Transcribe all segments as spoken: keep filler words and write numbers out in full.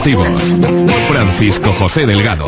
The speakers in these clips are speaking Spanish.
deportivos. Francisco José Delgado.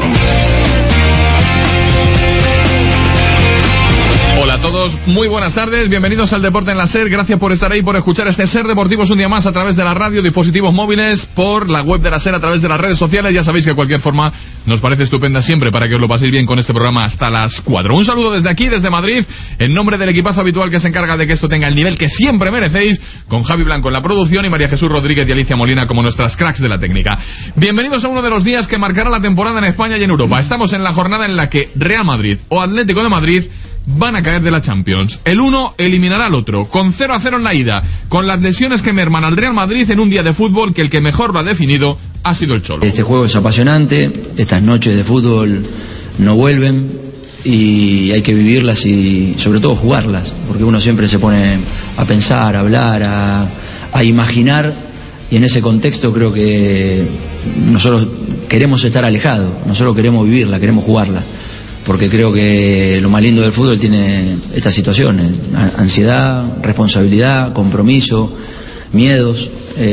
Hola a todos, muy buenas tardes, bienvenidos al Deporte en la SER, gracias por estar ahí, por escuchar este SER Deportivos un día más a través de la radio, dispositivos móviles, por la web de la SER, a través de las redes sociales. Ya sabéis que de cualquier forma nos parece estupenda siempre para que os lo paséis bien con este programa hasta las cuatro. Un saludo desde aquí, desde Madrid, en nombre del equipazo habitual que se encarga de que esto tenga el nivel que siempre merecéis, con Javi Blanco en la producción y María Jesús Rodríguez y Alicia Molina como nuestras cracks de la técnica. Bienvenidos a uno de los días que marcará la temporada en España y en Europa. Estamos en la jornada en la que Real Madrid o Atlético de Madrid van a caer de la Champions. El uno eliminará al otro, con cero a cero en la ida, con las lesiones que merman al Real Madrid en un día de fútbol que el que mejor lo ha definido ha sido el Cholo. Este juego es apasionante, estas noches de fútbol no vuelven y hay que vivirlas y sobre todo jugarlas, porque uno siempre se pone a pensar, a hablar, a, a imaginar, y en ese contexto creo que nosotros queremos estar alejados, nosotros queremos vivirla, queremos jugarla, porque creo que lo más lindo del fútbol tiene estas situaciones: ansiedad, responsabilidad, compromiso, miedos,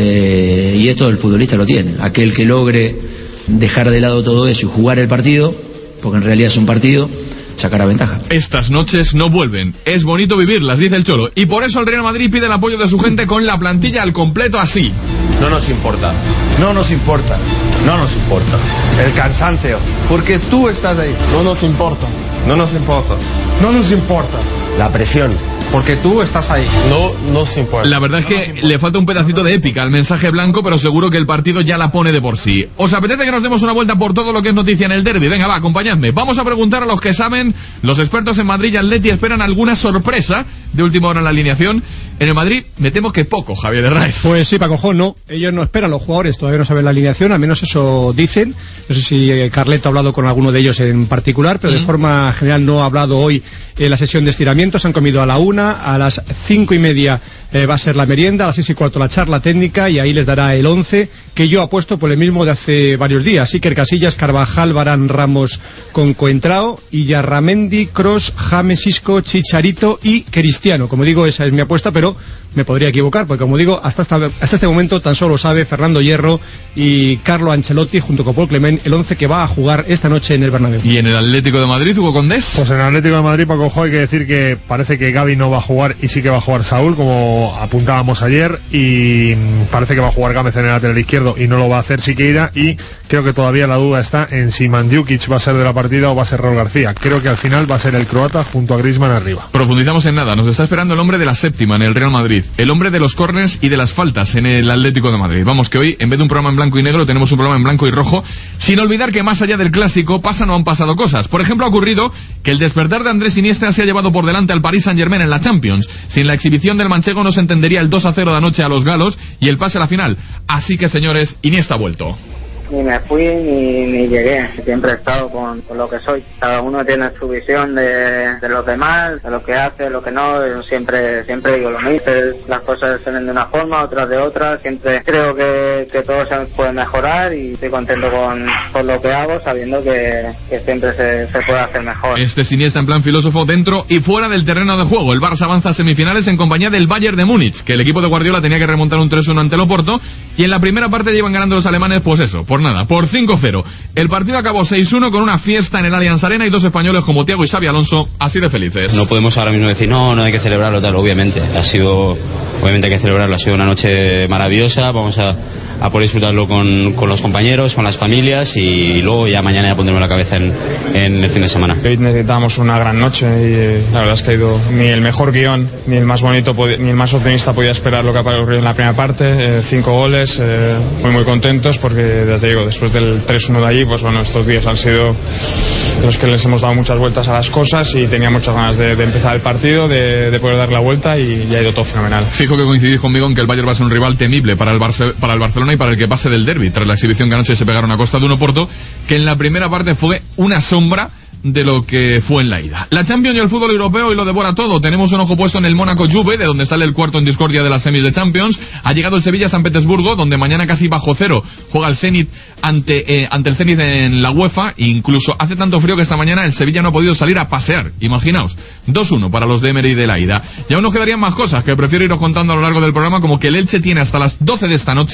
eh, y esto el futbolista lo tiene. Aquel que logre dejar de lado todo eso y jugar el partido, porque en realidad es un partido, sacará ventaja. Estas noches no vuelven, es bonito vivirlas, dice el Cholo, y por eso el Real Madrid pide el apoyo de su gente con la plantilla al completo así. No nos importa, no nos importa, no nos importa el cansancio, porque tú estás ahí. No nos importa, no nos importa, no nos importa la presión, porque tú estás ahí. No nos importa. La verdad es que le falta un pedacito de épica al mensaje blanco, pero seguro que el partido ya la pone de por sí. ¿Os apetece que nos demos una vuelta por todo lo que es noticia en el derbi? Venga, va, acompañadme. Vamos a preguntar a los que saben. Los expertos en Madrid y Atleti esperan alguna sorpresa de última hora en la alineación. En el Madrid me temo que poco, Javier Herraiz. Pues sí, Paco, no. Ellos no esperan, los jugadores todavía no saben la alineación, al menos eso dicen. No sé si Carleto ha hablado con alguno de ellos en particular, pero mm. de forma general no ha hablado hoy en la sesión de estiramientos. Han comido a la una, a las cinco y media eh, va a ser la merienda, a las seis y cuarto la charla técnica, y ahí les dará el once que yo apuesto por el mismo de hace varios días: Iker Casillas, Carvajal, Varane, Ramos con Coentrao, y Yarramendi, Kroos, James, Isco, Chicharito y Cristiano. Como digo, esa es mi apuesta, pero me podría equivocar, porque como digo, hasta, esta, hasta este momento tan solo sabe Fernando Hierro y Carlo Ancelotti junto con Paul Clement el once que va a jugar esta noche en el Bernabéu. ¿Y en el Atlético de Madrid, Hugo Condés? Pues en el Atlético de Madrid, Paco, hay que decir que parece que Gavi no va a jugar y sí que va a jugar Saúl, como apuntábamos ayer, y parece que va a jugar Gámez en el lateral izquierdo y no lo va a hacer Siqueira, y creo que todavía la duda está en si Mandzukic va a ser de la partida o va a ser Raúl García. Creo que al final va a ser el croata junto a Griezmann arriba. Profundizamos en nada, nos está esperando el hombre de la séptima en el Real Madrid, el hombre de los córners y de las faltas en el Atlético de Madrid. Vamos, que hoy en vez de un programa en blanco y negro tenemos un programa en blanco y rojo, sin olvidar que más allá del clásico pasan o han pasado cosas. Por ejemplo, ha ocurrido que el despertar de Andrés Iniesta se ha llevado por delante al Paris Saint-Germain en la Champions. Sin la exhibición del manchego no se entendería el dos a cero de anoche a los galos y el pase a la final. Así que, señores, Iniesta ha vuelto. Ni me fui ni, ni llegué, siempre he estado con, con lo que soy. Cada uno tiene su visión de, de los demás, de lo que hace, de lo que no. Yo siempre siempre digo lo mismo, las cosas se ven de una forma, otras de otra. Siempre creo que, que todo se puede mejorar y estoy contento con, con lo que hago, sabiendo que, que siempre se, se puede hacer mejor. Este es Iniesta en plan filósofo dentro y fuera del terreno de juego. El Barça avanza a semifinales en compañía del Bayern de Múnich, que el equipo de Guardiola tenía que remontar un tres uno ante el Oporto, y en la primera parte llevan ganando los alemanes, pues eso, por nada, por cinco cero. El partido acabó seis uno con una fiesta en el Allianz Arena y dos españoles como Thiago y Xabi Alonso así de felices. No podemos ahora mismo decir no, no hay que celebrarlo tal, obviamente. Ha sido, obviamente hay que celebrarlo, ha sido una noche maravillosa, vamos a, a poder disfrutarlo con, con los compañeros, con las familias, y luego ya mañana ya pondremos la cabeza en, en el fin de semana. Hoy necesitábamos una gran noche y la verdad es que ha ido ni el mejor guión, ni el más bonito, ni el más optimista podía esperar lo que ha ocurrido en la primera parte. Eh, cinco goles, eh, muy muy contentos porque, ya te digo, después del tres uno de allí, pues bueno, estos días han sido los que les hemos dado muchas vueltas a las cosas y tenía muchas ganas de, de empezar el partido, de, de poder dar la vuelta, y ya ha ido todo fenomenal. Fijo que coincidís conmigo en que el Bayern va a ser un rival temible para el, Barce, para el Barcelona y para el que pase del derbi, tras la exhibición que anoche se pegaron a costa de un Oporto, que en la primera parte fue una sombra de lo que fue en la ida. La Champions y el fútbol europeo y lo devora todo. Tenemos un ojo puesto en el Mónaco Juve, de donde sale el cuarto en discordia de las semis de Champions. Ha llegado el Sevilla a San Petersburgo, donde mañana casi bajo cero juega el Zenit ante, eh, ante el Zenit en la UEFA. Incluso hace tanto frío que esta mañana el Sevilla no ha podido salir a pasear. Imaginaos, dos uno para los de Emery de la ida. Y aún nos quedarían más cosas que prefiero iros contando a lo largo del programa, como que el Elche tiene hasta las doce de esta noche para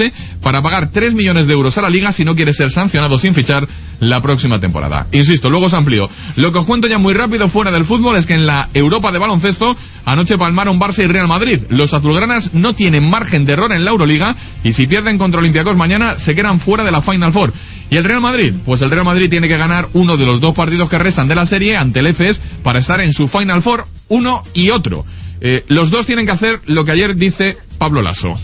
para pagar tres millones de euros a la Liga si no quiere ser sancionado sin fichar la próxima temporada. Insisto, luego se amplió. Lo que os cuento ya muy rápido fuera del fútbol es que en la Europa de baloncesto anoche palmaron Barça y Real Madrid. Los azulgranas no tienen margen de error en la Euroliga y si pierden contra Olympiacos mañana se quedan fuera de la Final Four. ¿Y el Real Madrid? Pues el Real Madrid tiene que ganar uno de los dos partidos que restan de la serie ante el Efes para estar en su Final Four, uno y otro. Eh, los dos tienen que hacer lo que ayer dice Pablo Lasso.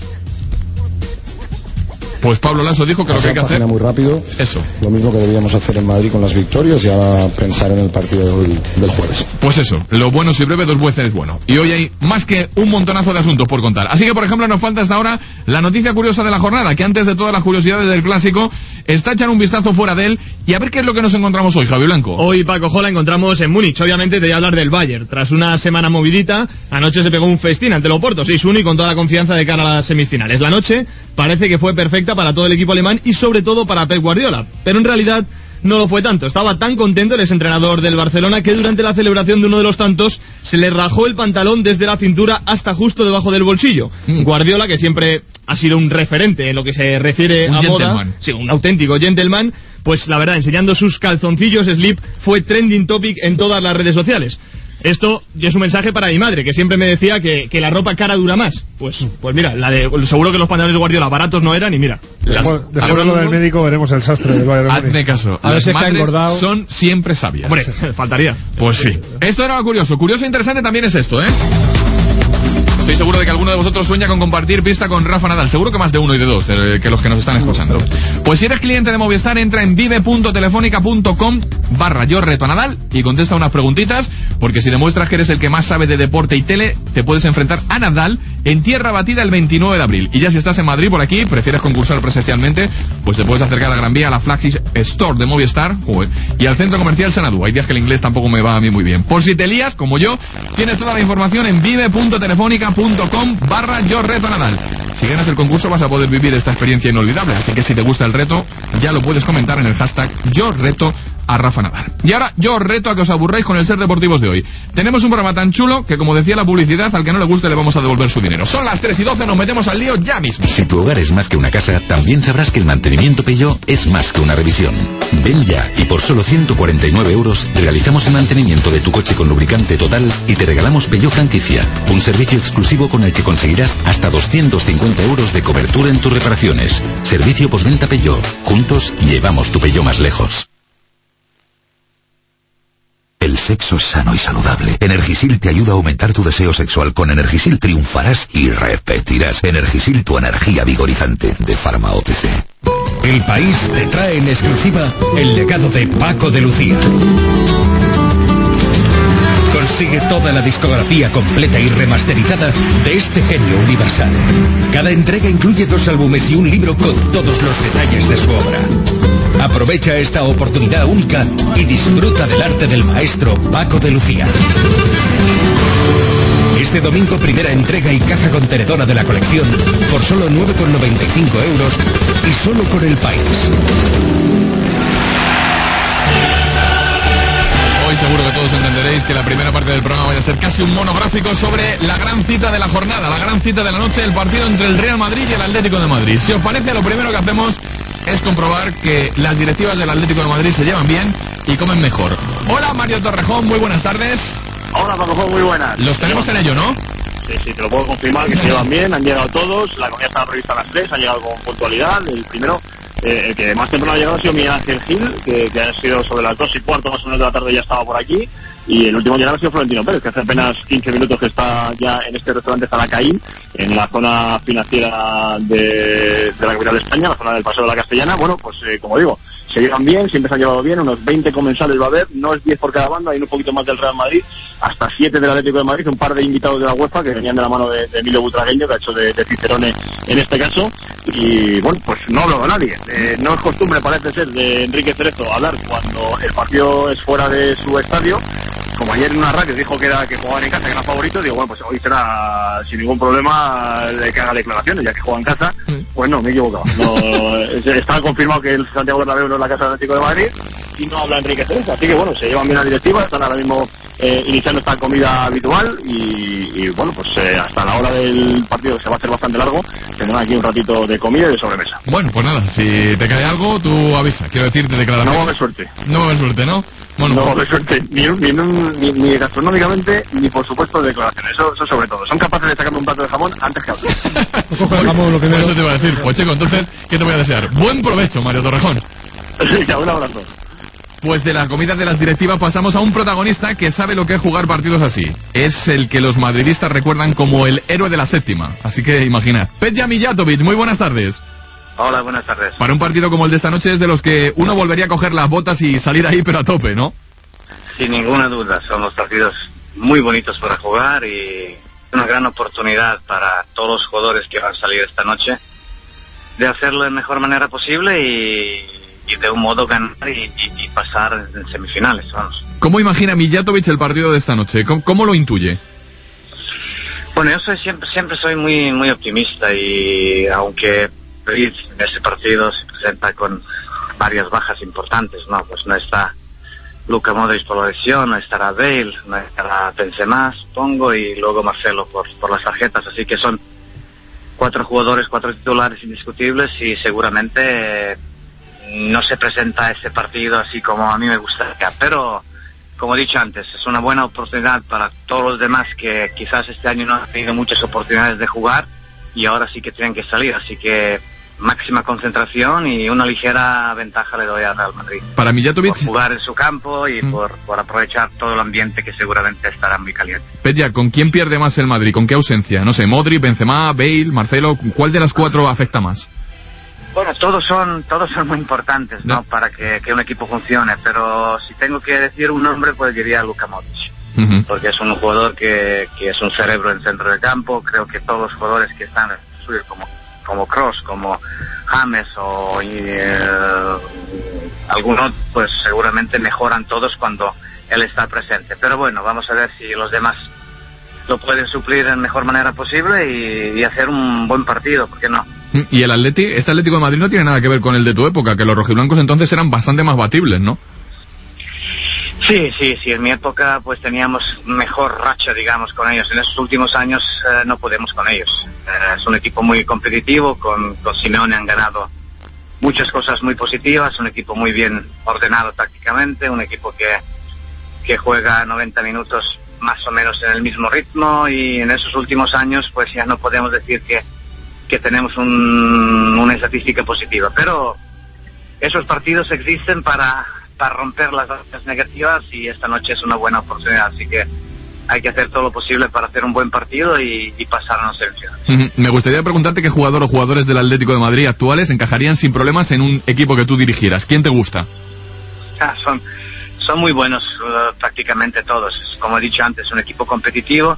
Pues Pablo Lasso dijo que lo que hay que hacer... muy rápido. Eso. Lo mismo que debíamos hacer en Madrid con las victorias y ahora pensar en el partido del, del jueves. Pues eso, lo bueno si breve dos veces es bueno. Y hoy hay más que un montonazo de asuntos por contar. Así que, por ejemplo, nos falta hasta ahora la noticia curiosa de la jornada, que antes de todas las curiosidades del Clásico, está echando un vistazo fuera de él y a ver qué es lo que nos encontramos hoy, Javi Blanco. Hoy, Paco Jola, encontramos en Múnich. Obviamente te voy a hablar del Bayern. Tras una semana movidita, anoche se pegó un festín ante el Oporto, seis uno y con toda la confianza de cara a las semifinales. La noche parece que fue perfecta para todo el equipo alemán y sobre todo para Pep Guardiola, pero en realidad no lo fue tanto. Estaba tan contento el exentrenador del Barcelona que durante la celebración de uno de los tantos se le rajó el pantalón desde la cintura hasta justo debajo del bolsillo. Mm. Guardiola, que siempre ha sido un referente en lo que se refiere un a gentleman. moda, sí, un auténtico gentleman, pues la verdad, enseñando sus calzoncillos slip fue trending topic en todas las redes sociales. Esto es un mensaje para mi madre, que siempre me decía que, que la ropa cara dura más. Pues pues mira, la de, seguro que los pantalones de Guardiola baratos no eran y mira. Después, después de lo del médico veremos el sastre del Bayern. Hazme caso, a las madres son siempre sabias. Hombre, faltaría. Pues sí. Esto era curioso. Curioso e interesante también es esto, ¿eh? Estoy seguro de que alguno de vosotros sueña con compartir pista con Rafa Nadal. Seguro que más de uno y de dos, de que los que nos están escuchando. Pues si eres cliente de Movistar, entra en vive punto telefónica punto com barra yo reto a Nadal y contesta unas preguntitas, porque si demuestras que eres el que más sabe de deporte y tele, te puedes enfrentar a Nadal en tierra batida el veintinueve de abril. Y ya si estás en Madrid por aquí, prefieres concursar presencialmente, pues te puedes acercar a la Gran Vía, a la Flagship Store de Movistar, joder, y al Centro Comercial Sanadú. Hay días que el inglés tampoco me va a mí muy bien. Por si te lías, como yo, tienes toda la información en vive punto telefónica punto com barra yo reto a Nadal. Si ganas el concurso vas a poder vivir esta experiencia inolvidable, así que si te gusta el reto, ya lo puedes comentar en el hashtag yo reto a Rafa Nadal. Y ahora yo os reto a que os aburráis con el Ser Deportivos de hoy. Tenemos un programa tan chulo que, como decía la publicidad, al que no le guste le vamos a devolver su dinero. Son las tres y doce, nos metemos al lío ya mismo. Si tu hogar es más que una casa, también sabrás que el mantenimiento Peugeot es más que una revisión. Ven ya y por solo ciento cuarenta y nueve euros realizamos el mantenimiento de tu coche con lubricante total y te regalamos Peugeot Franquicia, un servicio exclusivo con el que conseguirás hasta doscientos cincuenta euros de cobertura en tus reparaciones. Servicio postventa Peugeot. Juntos llevamos tu Peugeot más lejos. El sexo es sano y saludable. Energisil te ayuda a aumentar tu deseo sexual. Con Energisil triunfarás y repetirás. Energisil, tu energía vigorizante, de Pharma O T C. El País te trae en exclusiva el legado de Paco de Lucía. Consigue toda la discografía completa y remasterizada de este genio universal. Cada entrega incluye dos álbumes y un libro con todos los detalles de su obra. Aprovecha esta oportunidad única y disfruta del arte del maestro Paco de Lucía. Este domingo, primera entrega y caja contenedora de la colección por solo nueve con noventa y cinco euros y solo con El País. Hoy seguro que todos entenderéis que la primera parte del programa vaya a ser casi un monográfico sobre la gran cita de la jornada, la gran cita de la noche, el partido entre el Real Madrid y el Atlético de Madrid. Si os parece, lo primero que hacemos es comprobar que las directivas del Atlético de Madrid se llevan bien y comen mejor. Hola, Mario Torrejón, muy buenas tardes. Hola, Paco, muy buenas. Los tenemos en ello, ¿no? Sí, sí, te lo puedo confirmar que se llevan bien, han llegado todos, la comida estaba prevista a las tres, han llegado con puntualidad. El primero, eh, el que más temprano ha llegado ha sido Miguel Ángel Gil, que, que ha sido sobre las dos y cuarto más o menos de la tarde, ya estaba por aquí. Y el último llegar ha sido Florentino Pérez, que hace apenas quince minutos que está ya en este restaurante Zalacaín, en la zona financiera de, de la capital de España, la zona del Paseo de la Castellana. Bueno, pues eh, como digo, se llevan bien, siempre se han llevado bien, unos veinte comensales va a haber, no es diez por cada banda, hay un poquito más del Real Madrid, hasta siete del Atlético de Madrid, un par de invitados de la UEFA que venían de la mano de, de Emilio Butragueño, que ha hecho de, de Cicerone en este caso. Y bueno, pues no ha hablado nadie. Eh, no es costumbre, parece ser, de Enrique Cerezo hablar cuando el partido es fuera de su estadio. Como ayer en una radio dijo que era que jugaban en casa, que era favorito, digo, bueno, pues hoy será sin ningún problema de que haga declaraciones, ya que juega en casa. Pues no, me he equivocado. No, está confirmado que el Santiago Bernabéu no es la casa del Atlético de Madrid. y no habla Enrique Cerezo. Así que bueno, se llevan bien la directiva, están ahora mismo eh, iniciando esta comida habitual y, y bueno, pues eh, hasta la hora del partido, que se va a hacer bastante largo, tendrán aquí un ratito de comida y de sobremesa. Bueno, pues nada, si te cae algo, tú avisa. Quiero decirte declaración. No va a haber suerte. No va a haber suerte, ¿no? Bueno, no va a haber suerte, ni, ni, ni, ni gastronómicamente, ni por supuesto de declaraciones. Eso, eso sobre todo. Son capaces de sacarme un plato de jamón antes que a Por eso te iba a decir, pues chico, entonces, ¿qué te voy a desear? Buen provecho, Mario Torrejón. Sí, un abrazo. Pues de la comida de las directivas pasamos a un protagonista que sabe lo que es jugar partidos así. Es el que los madridistas recuerdan como el héroe de la séptima. Así que imagina. Petja Mijatovic, muy buenas tardes. Hola, buenas tardes. Para un partido como el de esta noche es de los que uno volvería a coger las botas y salir ahí pero a tope, ¿no? Sin ninguna duda, son los partidos muy bonitos para jugar y una gran oportunidad para todos los jugadores que van a salir esta noche de hacerlo de la mejor manera posible y, y de un modo ganar y, y, y pasar en semifinales, vamos. ¿Cómo imagina Mijatovic el partido de esta noche? ¿Cómo, cómo lo intuye? Bueno, yo soy siempre siempre soy muy muy optimista y aunque en ese partido se presenta con varias bajas importantes, ¿no? Pues no está Luka Modric por la lesión, no estará Bale, no estará Benzema, supongo, y luego Marcelo por, por las tarjetas, así que son cuatro jugadores, cuatro titulares indiscutibles y seguramente eh, no se presenta ese partido así como a mí me gustaría, pero como he dicho antes, es una buena oportunidad para todos los demás que quizás este año no han tenido muchas oportunidades de jugar y ahora sí que tienen que salir, así que máxima concentración y una ligera ventaja le doy a Real Madrid. Para Mijatovic, por jugar en su campo y mm. por, por aprovechar todo el ambiente que seguramente estará muy caliente. Petja, ¿con quién pierde más el Madrid? ¿Con qué ausencia? No sé, Modric, Benzema, Bale, Marcelo, ¿cuál de las cuatro afecta más? Bueno, todos son todos son muy importantes, ¿no? no. Para que, que un equipo funcione, pero si tengo que decir un nombre, pues diría Luka Modric. Uh-huh. Porque es un jugador que, que es un cerebro en el centro del campo. Creo que todos los jugadores que están en el suyo, como como Kroos, como James o eh, algunos, pues seguramente mejoran todos cuando él está presente. Pero bueno, vamos a ver si los demás lo pueden suplir en mejor manera posible y, y hacer un buen partido, ¿por qué no? Y el Atleti, este Atlético de Madrid no tiene nada que ver con el de tu época, que los rojiblancos entonces eran bastante más batibles, ¿no? Sí, sí, sí, en mi época pues teníamos mejor racha, digamos, con ellos. En estos últimos años eh, no podemos con ellos. Eh, es un equipo muy competitivo, con, con Simeone han ganado muchas cosas muy positivas, un equipo muy bien ordenado tácticamente, un equipo que, que juega noventa minutos más o menos en el mismo ritmo y en esos últimos años pues ya no podemos decir que, que tenemos un, una estadística positiva. Pero esos partidos existen para... para romper las rachas negativas y esta noche es una buena oportunidad, así que hay que hacer todo lo posible para hacer un buen partido y, y pasar a los semifinales. Uh-huh. Me gustaría preguntarte qué jugador o jugadores del Atlético de Madrid actuales encajarían sin problemas en un equipo que tú dirigieras. ¿Quién te gusta? Ah, son, son muy buenos uh, prácticamente todos. Como he dicho antes, un equipo competitivo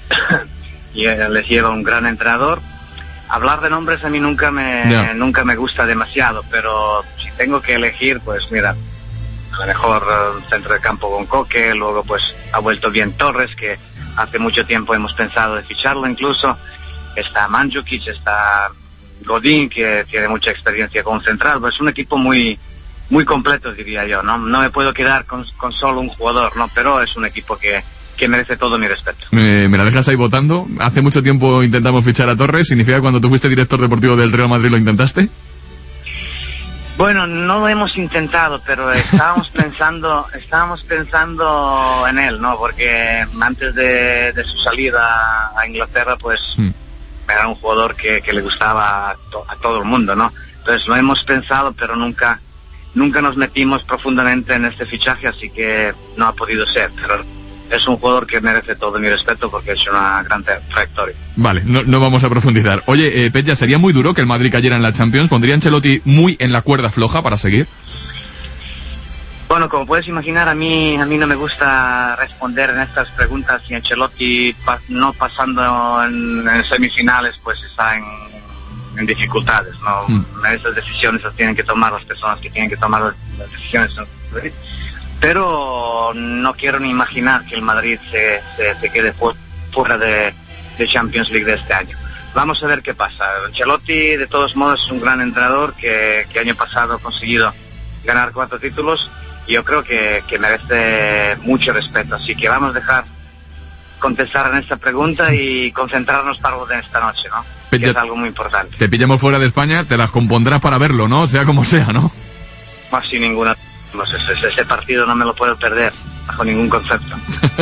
y uh, les lleva un gran entrenador. Hablar de nombres a mí nunca me, yeah. nunca me gusta demasiado, pero si tengo que elegir, pues mira, a lo mejor uh, centro de campo con Coque, luego pues ha vuelto bien Torres, que hace mucho tiempo hemos pensado de ficharlo incluso, está Mandzukic, está Godín, que tiene mucha experiencia con central, pues es un equipo muy muy completo, diría yo, no no me puedo quedar con, con solo un jugador, no, pero es un equipo que, que merece todo mi respeto. Me, me la dejas ahí votando. Hace mucho tiempo intentamos fichar a Torres, ¿significa que cuando tú fuiste director deportivo del Real Madrid lo intentaste? Bueno, no lo hemos intentado, pero estábamos pensando, estábamos pensando en él, ¿no? Porque antes de, de su salida a Inglaterra, pues mm. era un jugador que, que le gustaba a, to, a todo el mundo, ¿no? Entonces lo hemos pensado, pero nunca, nunca nos metimos profundamente en este fichaje, así que no ha podido ser. Pero es un jugador que merece todo mi respeto porque es una gran trayectoria. Vale, no, no vamos a profundizar. Oye, eh, Petja, ¿sería muy duro que el Madrid cayera en la Champions? ¿Pondría a Ancelotti muy en la cuerda floja para seguir? Bueno, como puedes imaginar, a mí a mí no me gusta responder en estas preguntas. Si Ancelotti pa- no pasando en, en semifinales, pues está en, en dificultades, ¿no? Mm. Esas decisiones las tienen que tomar las personas que tienen que tomar las, las decisiones. Pero no quiero ni imaginar que el Madrid se, se, se quede fu- fuera de, de Champions League de este año. Vamos a ver qué pasa. Ancelotti, de todos modos, es un gran entrenador que, que año pasado ha conseguido ganar cuatro títulos yo creo que, que merece mucho respeto. Así que vamos a dejar contestar en esta pregunta y concentrarnos para lo de esta noche, ¿no? Que es algo muy importante. Te pillamos fuera de España, te las compondrás para verlo, ¿no? Sea como sea, ¿no? Más sin ninguna... Pues ese, ese partido no me lo puedo perder bajo ningún concepto.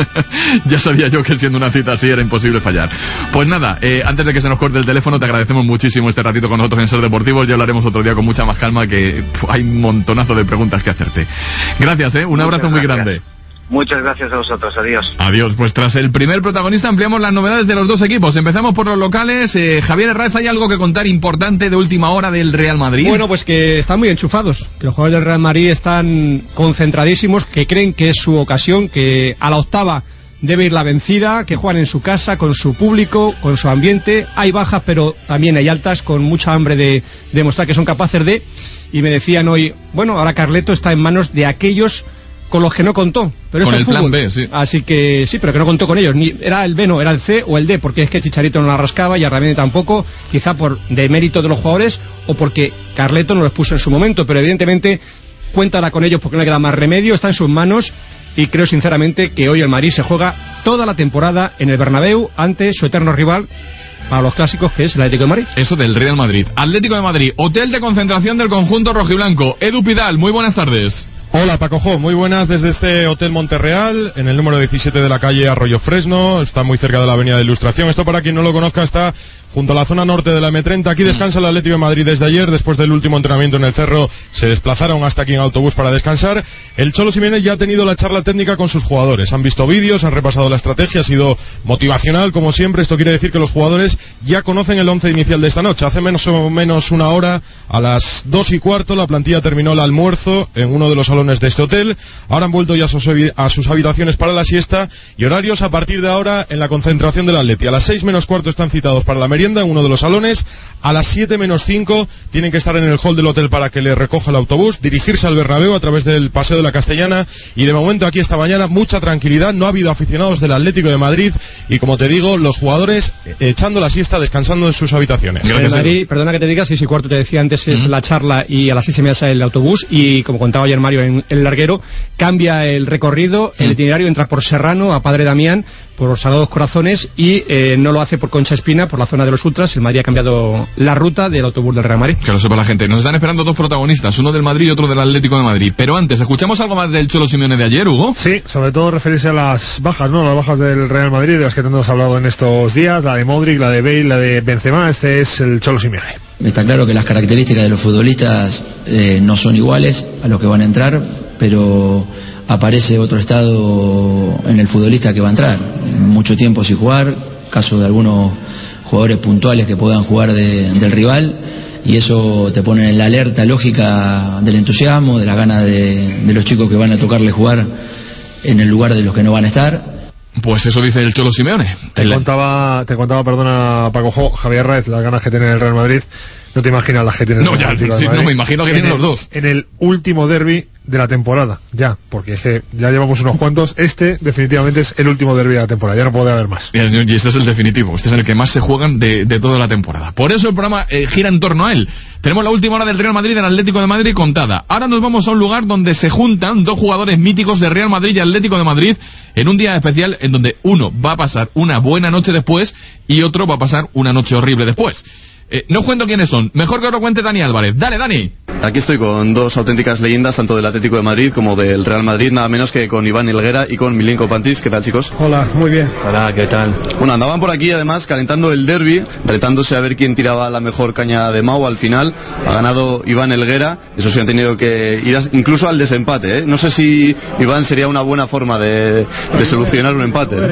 Ya sabía yo que siendo una cita así era imposible fallar. Pues nada, eh, antes de que se nos corte el teléfono, te agradecemos muchísimo este ratito con nosotros en Ser Deportivos. Ya hablaremos otro día con mucha más calma, que pff, hay un montonazo de preguntas que hacerte. Gracias, ¿eh? Un Muchas abrazo muy gracias. grande. Muchas gracias a vosotros, adiós. Adiós. Pues tras el primer protagonista ampliamos las novedades de los dos equipos. Empezamos por los locales. eh, Javier Herráez, ¿hay algo que contar importante de última hora del Real Madrid? Bueno, pues que están muy enchufados, que los jugadores del Real Madrid están concentradísimos, que creen que es su ocasión, que a la octava debe ir la vencida, que juegan en su casa, con su público, con su ambiente. Hay bajas, pero también hay altas, con mucha hambre de demostrar que son capaces de... Y me decían hoy, bueno, ahora Carleto está en manos de aquellos con los que no contó, pero con es el fútbol. plan B, sí. Así que sí, pero que no contó con ellos, ni era el B, no, era el C o el D, porque es que Chicharito no la rascaba y Arramendi tampoco, quizá por demérito de los jugadores o porque Carleto no los puso en su momento, pero evidentemente cuéntala con ellos porque no le queda más remedio, está en sus manos y creo sinceramente que hoy el Madrid se juega toda la temporada en el Bernabéu ante su eterno rival para los clásicos, que es el Atlético de Madrid. Eso del Real Madrid. Atlético de Madrid, hotel de concentración del conjunto rojiblanco. Edu Pidal, muy buenas tardes. Hola Paco Jo, muy buenas desde este Hotel Monterreal, en el número diecisiete de la calle Arroyo Fresno, está muy cerca de la Avenida de Ilustración. Esto, para quien no lo conozca, está junto a la zona norte de la eme treinta. Aquí descansa el Atlético de Madrid desde ayer. Después del último entrenamiento en el Cerro, se desplazaron hasta aquí en autobús para descansar. El Cholo Simeone ya ha tenido la charla técnica con sus jugadores. Han visto vídeos, han repasado la estrategia, ha sido motivacional como siempre. Esto quiere decir que los jugadores ya conocen el once inicial de esta noche. Hace menos o menos una hora, a las dos y cuarto, la plantilla terminó el almuerzo en uno de los salones de este hotel. Ahora han vuelto ya a sus, a sus habitaciones para la siesta, y horarios a partir de ahora en la concentración del Atleti. A las seis menos cuarto están citados para la merienda en uno de los salones. A las siete menos cinco tienen que estar en el hall del hotel para que les recoja el autobús, dirigirse al Bernabéu a través del Paseo de la Castellana. Y de momento aquí esta mañana mucha tranquilidad, no ha habido aficionados del Atlético de Madrid y, como te digo, los jugadores echando la siesta, descansando en sus habitaciones. Gracias, Madrid, perdona que te diga, seis y cuarto te decía antes es uh-huh. la charla, y a las seis y media sale el autobús, y como contaba ayer Mario en el larguero, cambia el recorrido, uh-huh. el itinerario entra por Serrano a Padre Damián, por los Sagrados Corazones, y eh, no lo hace por Concha Espina, por la zona de los Ultras. El Madrid ha cambiado la ruta del autobús del Real Madrid. Que lo sepa la gente. Nos están esperando dos protagonistas, uno del Madrid y otro del Atlético de Madrid. Pero antes, ¿escuchamos algo más del Cholo Simeone de ayer, Hugo? Sí, sobre todo referirse a las bajas, ¿no? Las bajas del Real Madrid, de las que tanto hemos hablado en estos días, la de Modric, la de Bale, la de Benzema. Este es el Cholo Simeone. Está claro que las características de los futbolistas eh, no son iguales a los que van a entrar, pero aparece otro estado en el futbolista que va a entrar. Mucho tiempo sin jugar, caso de algunos jugadores puntuales que puedan jugar de, del rival, y eso te pone en la alerta lógica del entusiasmo, de la gana de, de los chicos que van a tocarle jugar en el lugar de los que no van a estar. Pues eso dice el Cholo Simeone. Te el... contaba, te contaba, perdona Paco Jo, Javier Raez, las ganas que tiene el Real Madrid. No te imaginas las que tiene no, el ya, Atlético sí, de Madrid. No me imagino que tienen los dos. En el último derbi de la temporada, ya, porque es que ya llevamos unos cuantos. Este definitivamente es el último derbi de la temporada, ya no puede haber más. Y este es el definitivo, este es el que más se juegan de, de toda la temporada. Por eso el programa eh, gira en torno a él. Tenemos la última hora del Real Madrid y del Atlético de Madrid contada. Ahora nos vamos a un lugar donde se juntan dos jugadores míticos de Real Madrid y Atlético de Madrid en un día especial, en donde uno va a pasar una buena noche después y otro va a pasar una noche horrible después. Eh, no cuento quiénes son, mejor que os lo cuente Dani Álvarez. Dale, Dani. Aquí estoy con dos auténticas leyendas, tanto del Atlético de Madrid como del Real Madrid, nada menos que con Iván Helguera y con Milenko Pantic. ¿Qué tal, chicos? Hola, muy bien. Hola, ¿qué tal? Bueno, andaban por aquí además calentando el derbi, retándose a ver quién tiraba la mejor caña de Mau. Al final ha ganado Iván Helguera, eso sí, han tenido que ir incluso al desempate, ¿eh? No sé si Iván sería una buena forma de, de solucionar un empate, ¿eh?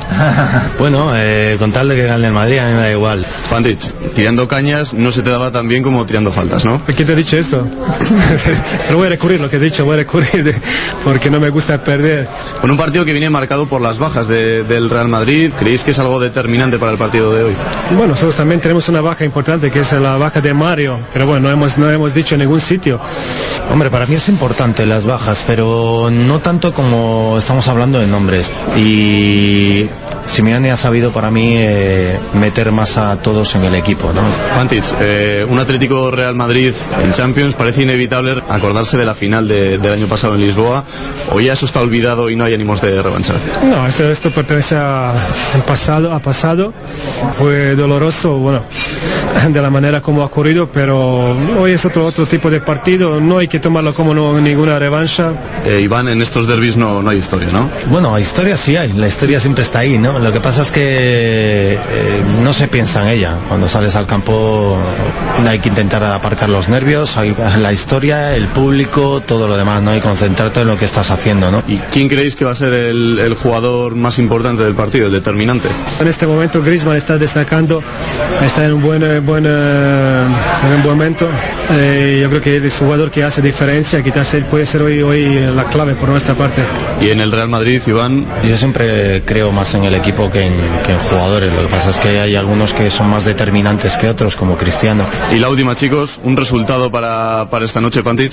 Bueno, eh, con tal de que gane el Madrid, a mí me da igual. Pantic, tirando cañas no se te daba tan bien como tirando faltas, ¿no? ¿Quién te ha dicho esto? Pero voy a recurrir lo que he dicho, voy a recurrir de, porque no me gusta perder. Con un partido que viene marcado por las bajas de, del Real Madrid, ¿creéis que es algo determinante para el partido de hoy? Bueno, nosotros también tenemos una baja importante, que es la baja de Mario, pero bueno, no hemos, no hemos dicho en ningún sitio. Hombre, para mí es importante las bajas, pero no tanto como estamos hablando de nombres. Y Simeone ha sabido para mí eh, meter más a todos en el equipo, ¿no? Pantic, eh, un Atlético Real Madrid en Champions Champions parece inevitable acordarse de la final de, del año pasado en Lisboa, o ya eso está olvidado y no hay ánimos de revanchar. No, esto, esto pertenece al pasado, a pasado. Fue doloroso, bueno, de la manera como ha ocurrido, pero hoy es otro otro tipo de partido, no hay que tomarlo como no, ninguna revancha. Eh, Iván, en estos derbis no, no hay historia, ¿no? Bueno, historia sí hay, la historia siempre está ahí, ¿no? Lo que pasa es que eh, no se piensa en ella. Cuando sales al campo hay que intentar aparcar los nervios, hay la historia, el público, todo lo demás, ¿no? Hay que concentrarte en lo que estás haciendo, ¿no? ¿Y quién creéis que va a ser el, el jugador más importante del partido, el determinante? En este momento Griezmann está destacando, está en un buen, buen, en un buen momento. Eh, yo creo que es un jugador que hace diferencia, quizás él puede ser hoy, hoy la clave por nuestra parte. ¿Y en el Real Madrid, Iván? Yo siempre creo más en el equipo que en, que en jugadores. Lo que pasa es que hay algunos que son más determinantes que otros, como Cristiano. Y la última, chicos, un resultado para, para esta noche, Pantic.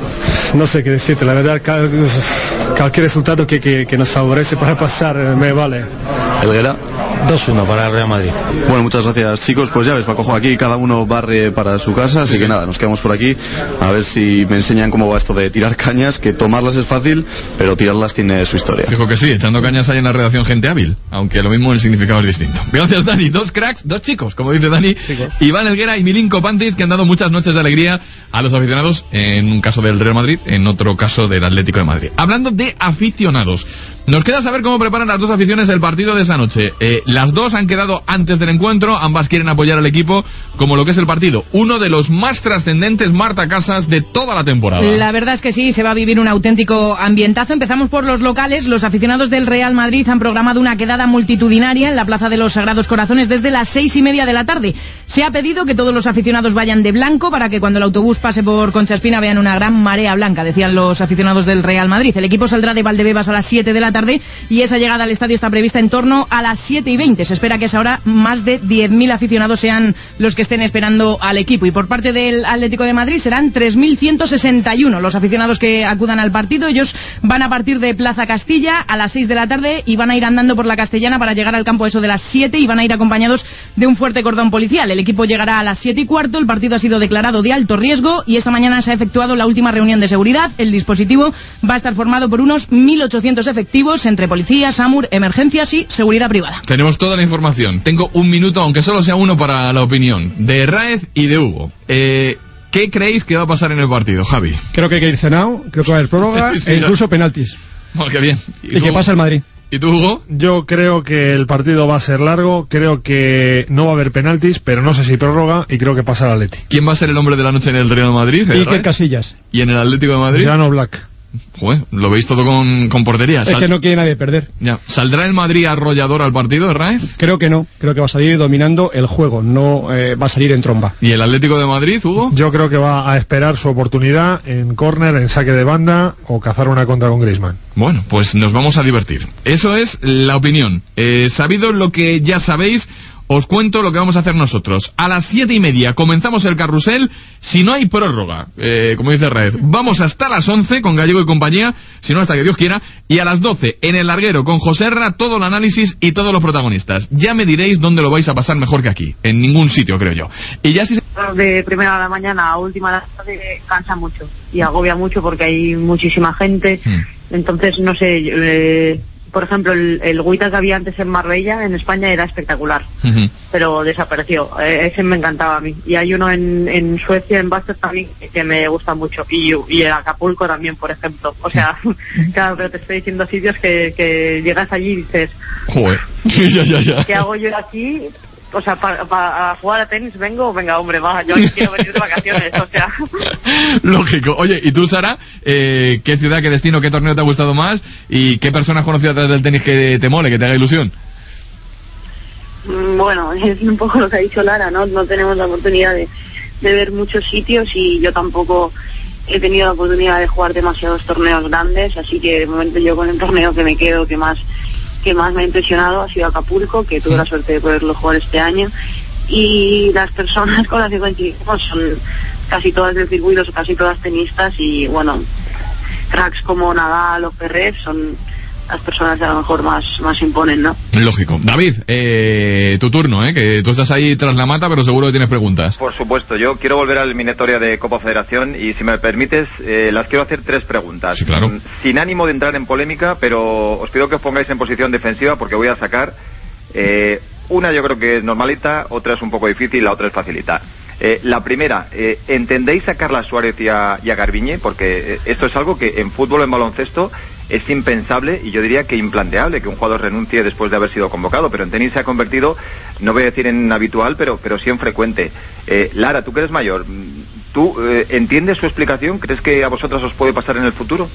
No sé qué decirte, la verdad, cualquier resultado que, que, que nos favorece para pasar me vale. ¿Elguera? dos uno para el Real Madrid. Bueno, muchas gracias, chicos. Pues ya ves, Paco, aquí cada uno barre para su casa, así que nada, nos quedamos por aquí a ver si me enseñan cómo va esto de tirar cañas, que tomarlas es fácil, pero tirarlas tiene su historia. Dijo que sí, echando cañas hay en la redacción gente hábil, aunque lo mismo el significado es distinto. Gracias, Dani. Dos cracks, dos chicos, como dice Dani, chicos. Iván Elguera y Milinko Pantic, que han dado muchas noches de alegría a los aficionados, en un caso del Real Madrid, en otro caso del Atlético de Madrid. Hablando de aficionados, nos queda saber cómo preparan las dos aficiones el partido de esta noche. Eh, las dos han quedado antes del encuentro, ambas quieren apoyar al equipo como lo que es el partido. Uno de los más trascendentes, Marta Casas, de toda la temporada. La verdad es que sí, se va a vivir un auténtico ambientazo. Empezamos por los locales. Los aficionados del Real Madrid han programado una quedada multitudinaria en la Plaza de los Sagrados Corazones desde las seis y media de la tarde. Se ha pedido que todos los aficionados vayan de blanco para que cuando el autobús pase por Concha Espina vean una gran marea blanca, decían los aficionados del Real Madrid. El equipo saldrá de Valdebebas a las siete de la tarde y esa llegada al estadio está prevista en torno a las siete y veinte. Se espera que a esa hora más de diez mil aficionados sean los que estén esperando al equipo. Y por parte del Atlético de Madrid serán tres mil ciento sesenta y uno los aficionados que acudan al partido. Ellos van a partir de Plaza Castilla a las seis de la tarde y van a ir andando por la Castellana para llegar al campo a eso de las siete y van a ir acompañados de un fuerte cordón policial. El equipo llegará a las siete y cuarto. El partido ha sido declarado de alto riesgo y esta mañana se ha efectuado la última reunión de seguridad. El dispositivo va a estar formado por unos mil ochocientos efectivos entre policía, SAMUR, emergencias y seguridad privada. Tenemos toda la información. Tengo un minuto, aunque solo sea uno, para la opinión de Raez y de Hugo. Eh, ¿Qué creéis que va a pasar en el partido, Javi? Creo que hay que ir cenado, creo que va a haber prórroga sí, sí, e incluso penaltis. Oh, qué bien. ¿Y, y que pasa el Madrid? ¿Y tú, Hugo? Yo creo que el partido va a ser largo, creo que no va a haber penaltis, pero no sé si prórroga, y creo que pasa el Atleti. ¿Quién va a ser el hombre de la noche en el Real Madrid? Iker Casillas. ¿Y en el Atlético de Madrid? Llano Black. Joder, lo veis todo con, con portería. Es Sal... que no quiere nadie perder. Ya. ¿Saldrá el Madrid arrollador al partido, Raez? Creo que no. Creo que va a salir dominando el juego. No eh, va a salir en tromba. ¿Y el Atlético de Madrid, Hugo? Yo creo que va a esperar su oportunidad en córner, en saque de banda o cazar una contra con Griezmann. Bueno, pues nos vamos a divertir. Eso es la opinión. Eh, sabido lo que ya sabéis, os cuento lo que vamos a hacer nosotros. A las siete y media comenzamos el carrusel, si no hay prórroga, eh, como dice Raez. Vamos hasta las once con Gallego y compañía, si no hasta que Dios quiera, y a las doce en el larguero con Joserra, todo el análisis y todos los protagonistas. Ya me diréis dónde lo vais a pasar mejor que aquí, en ningún sitio, creo yo. Y ya si... De primera de la mañana a última de la tarde cansa mucho y agobia mucho porque hay muchísima gente, hmm. entonces no sé... Eh... Por ejemplo, el, el Guita que había antes en Marbella, en España, era espectacular, uh-huh. pero desapareció. Eh, ese me encantaba a mí. Y hay uno en, en Suecia, en Bastos también, que me gusta mucho. Y, y el Acapulco también, por ejemplo. O sea, claro, pero te estoy diciendo sitios que, que llegas allí y dices... Joder, ya, ya, ya. ¿Qué hago yo aquí? O sea, para pa, jugar a tenis vengo, venga hombre, va, yo aquí quiero venir de vacaciones, o sea. Lógico. Oye, ¿y tú, Sara? Eh, ¿Qué ciudad, qué destino, qué torneo te ha gustado más? ¿Y qué persona has conocido a través del tenis que te mole, que te haga ilusión? Bueno, es un poco lo que ha dicho Lara, ¿no? No tenemos la oportunidad de, de ver muchos sitios y yo tampoco he tenido la oportunidad de jugar demasiados torneos grandes, así que de momento yo con el torneo que me quedo, que más... que más me ha impresionado ha sido Acapulco, que tuve la suerte de poderlo jugar este año, y las personas con las que coincidimos son casi todas del circuito, casi todas tenistas, y bueno, cracks como Nadal o Ferrer son las personas que a lo mejor más, más imponen, ¿no? Lógico. David, eh, tu turno, ¿eh? Que tú estás ahí tras la mata, pero seguro que tienes preguntas. Por supuesto, yo quiero volver a la eliminatoria de Copa Federación y si me permites, eh, las quiero hacer tres preguntas. Sí, claro. Sin ánimo de entrar en polémica, pero os pido que os pongáis en posición defensiva porque voy a sacar eh, una yo creo que es normalita, otra es un poco difícil, la otra es facilita. Eh, la primera, eh, ¿entendéis a Carla Suárez y a, y a Garbiñe? Porque eh, esto es algo que en fútbol, en baloncesto, es impensable y yo diría que implanteable que un jugador renuncie después de haber sido convocado, pero en tenis se ha convertido, no voy a decir en habitual, pero, pero sí en frecuente. Eh, Lara, tú que eres mayor, ¿tú eh, entiendes su explicación? ¿Crees que a vosotras os puede pasar en el futuro?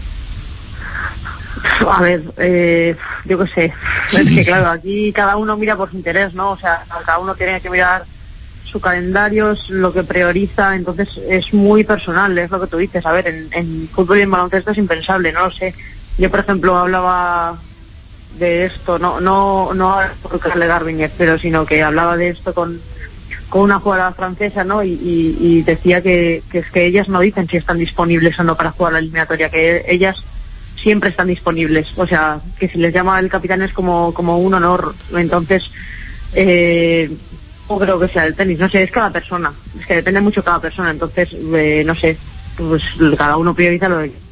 A ver, eh, yo qué sé, es que claro, aquí cada uno mira por su interés, ¿no? O sea, cada uno tiene que mirar su calendario, es lo que prioriza, entonces es muy personal, es lo que tú dices. A ver, en, en fútbol y en baloncesto es impensable, no lo sé. Yo, por ejemplo, hablaba de esto, no no no por Carla Garbiñe, pero sino que hablaba de esto con con una jugadora francesa, ¿no? Y, y, y decía que, que es que ellas no dicen si están disponibles o no para jugar la eliminatoria, que ellas siempre están disponibles, o sea, que si les llama el capitán es como como un honor. Entonces, eh, no creo que sea el tenis, no sé, es cada persona, es que depende mucho cada persona, entonces, eh, no sé, pues cada uno prioriza lo de...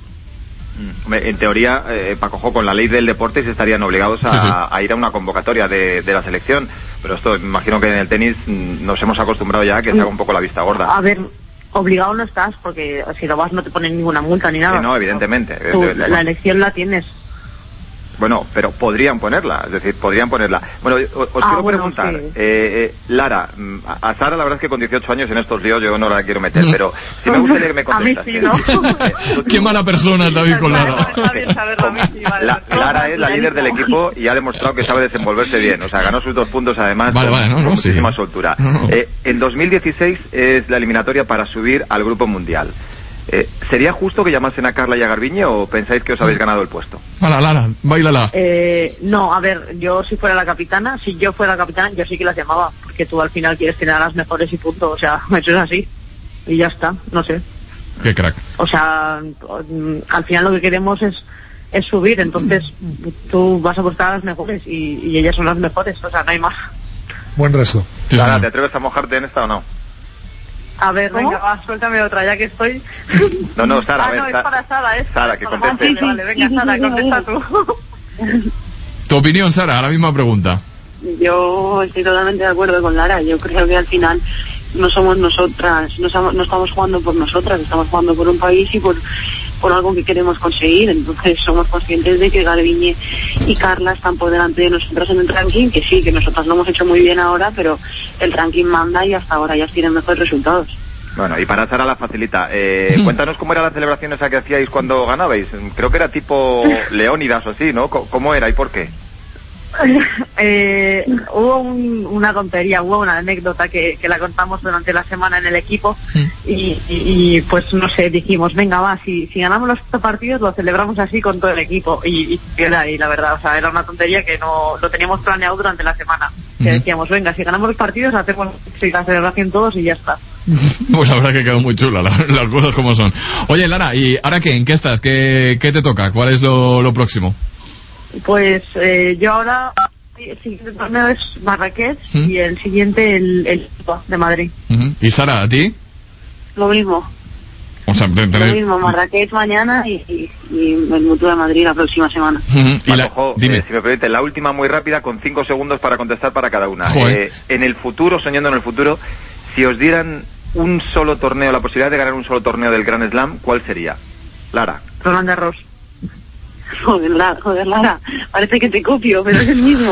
En teoría, eh, Paco Jo, con la ley del deporte se estarían obligados a, sí, sí. a ir a una convocatoria de, de la selección, pero esto, me imagino que en el tenis nos hemos acostumbrado ya a que se haga un poco la vista gorda. A ver, obligado no estás, porque si lo vas no te ponen ninguna multa ni nada. Sí, no, evidentemente. Tú, la, la elección la tienes. Bueno, pero podrían ponerla, es decir, podrían ponerla. Bueno, os, os ah, quiero bueno, preguntar, sí. eh, eh, Lara, a Sara la verdad es que con dieciocho años en estos líos yo no la quiero meter, pero si me gustaría que me contestas. A mí sí, ¿no? Qué mala persona es David con Lara. La, Lara es la líder del equipo y ha demostrado que sabe desenvolverse bien, o sea, ganó sus dos puntos además vale, con, vale, no, con no, muchísima sí. soltura. No, no. Eh, en dos mil dieciséis es la eliminatoria para subir al Grupo Mundial. Eh, ¿Sería justo que llamasen a Carla y a Garbiñe o pensáis que os habéis ganado el puesto? Lara, Lara, bailala. Eh, no, a ver, yo si fuera la capitana, si yo fuera la capitana, yo sí que las llamaba, porque tú al final quieres tener a las mejores y punto, o sea, eso es así, y ya está, no sé. Qué crack. O sea, al final lo que queremos es es subir, entonces tú vas a buscar a las mejores y, y ellas son las mejores, o sea, no hay más. Buen resto. Sí, Lara, ¿te atreves a mojarte en esta o no? A ver, ¿cómo? Venga, va, suéltame otra, ya que estoy. No, no, Sara, ah, a ver, no, es para Sara, es Sara, que conteste. Sí, sí, vale, venga, Sara, contesta tú. Tu opinión, Sara, la misma pregunta. Yo estoy totalmente de acuerdo con Lara. Yo creo que al final no somos nosotras, no estamos, no estamos jugando por nosotras, estamos jugando por un país y por por algo que queremos conseguir. Entonces somos conscientes de que Garbiñe y Carla están por delante de nosotras en el ranking, que sí, que nosotras lo hemos hecho muy bien ahora, pero el ranking manda y hasta ahora ya tienen mejores resultados. Bueno, y para Sara la facilita. Eh, cuéntanos cómo era la celebración esa que hacíais cuando ganabais. Creo que era tipo Leónidas o así, ¿no? ¿Cómo era y por qué? eh, hubo un, una tontería, hubo una anécdota que, que la contamos durante la semana en el equipo sí. y, y, y pues no sé, dijimos, venga va, si, si ganamos los partidos lo celebramos así con todo el equipo y, y era ahí la verdad, o sea, era una tontería que no lo teníamos planeado durante la semana, que uh-huh. decíamos, venga, si ganamos los partidos hacemos la celebración todos y ya está. Pues la verdad que quedó muy chula, la, las cosas como son. Oye Lara, ¿y ahora qué? ¿En qué estás? ¿Qué, qué te toca? ¿Cuál es lo, lo próximo? Pues eh, yo ahora, el siguiente torneo es Marrakech ¿Mm? y el siguiente el, el de Madrid. Uh-huh. ¿Y Sara, a ti? Lo mismo. O sea, te, te... Lo mismo, Marrakech mañana y, y, y el Mutua de Madrid la próxima semana. Uh-huh. Y la... Ojo, eh, si me permite, la última muy rápida con cinco segundos para contestar para cada una. Eh, en el futuro, soñando en el futuro, si os dieran un solo torneo, la posibilidad de ganar un solo torneo del Grand Slam, ¿cuál sería? Lara. Roland Garros. Joder, Lara, joder, Lara, parece que te copio, pero es el mismo.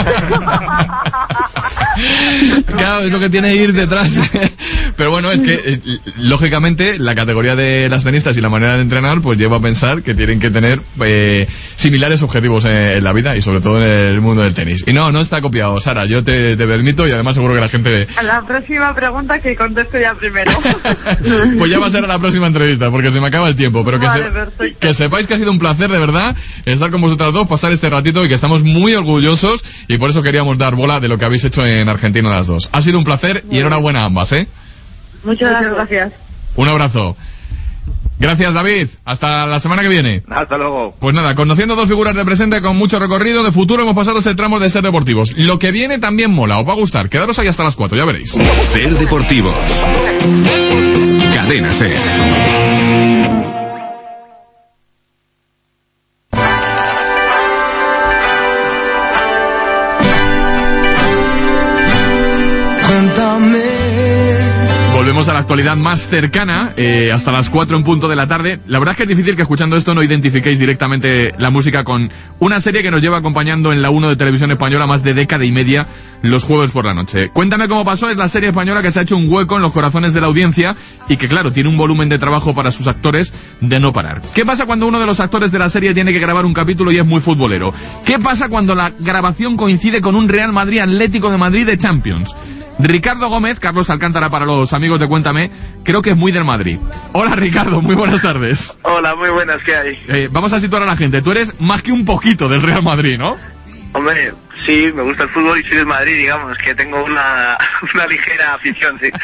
Claro, es lo que tiene ir detrás. Pero bueno, es que eh, lógicamente la categoría de las tenistas y la manera de entrenar pues lleva a pensar que tienen que tener eh, similares objetivos en, en la vida y sobre todo en el mundo del tenis. Y no, no está copiado, Sara, yo te, te permito y además seguro que la gente... A la próxima pregunta que contesto ya primero. Pues ya va a ser a la próxima entrevista porque se me acaba el tiempo, pero que, vale, se, que sepáis que ha sido un placer de verdad estar con vosotras dos, pasar este ratito y que estamos muy orgullosos y por eso queríamos dar bola de lo que habéis hecho en Argentina las dos. Ha sido un placer y enhorabuena a ambas, ¿eh? Muchas gracias. Un abrazo. Gracias, David. Hasta la semana que viene. Hasta luego. Pues nada, conociendo dos figuras de presente con mucho recorrido, de futuro hemos pasado ese tramo de Ser Deportivos. Lo que viene también mola, os va a gustar. Quedaros ahí hasta las cuatro, ya veréis. Ser Deportivos. Cadena Ser. Volvemos a la actualidad más cercana, eh, hasta las cuatro en punto de la tarde. La verdad es que es difícil que escuchando esto no identifiquéis directamente la música con una serie que nos lleva acompañando en la uno de Televisión Española más de década y media los jueves por la noche. Cuéntame cómo pasó, es la serie española que se ha hecho un hueco en los corazones de la audiencia y que, claro, tiene un volumen de trabajo para sus actores de no parar. ¿Qué pasa cuando uno de los actores de la serie tiene que grabar un capítulo y es muy futbolero? ¿Qué pasa cuando la grabación coincide con un Real Madrid Atlético de Madrid de Champions? Ricardo Gómez, Carlos Alcántara para los amigos de Cuéntame, creo que es muy del Madrid. Hola Ricardo, muy buenas tardes. Hola, muy buenas, ¿qué hay? Eh, vamos a situar a la gente, tú eres más que un poquito del Real Madrid, ¿no? Hombre, sí, me gusta el fútbol y soy del Madrid, digamos, que tengo una, una ligera afición, sí.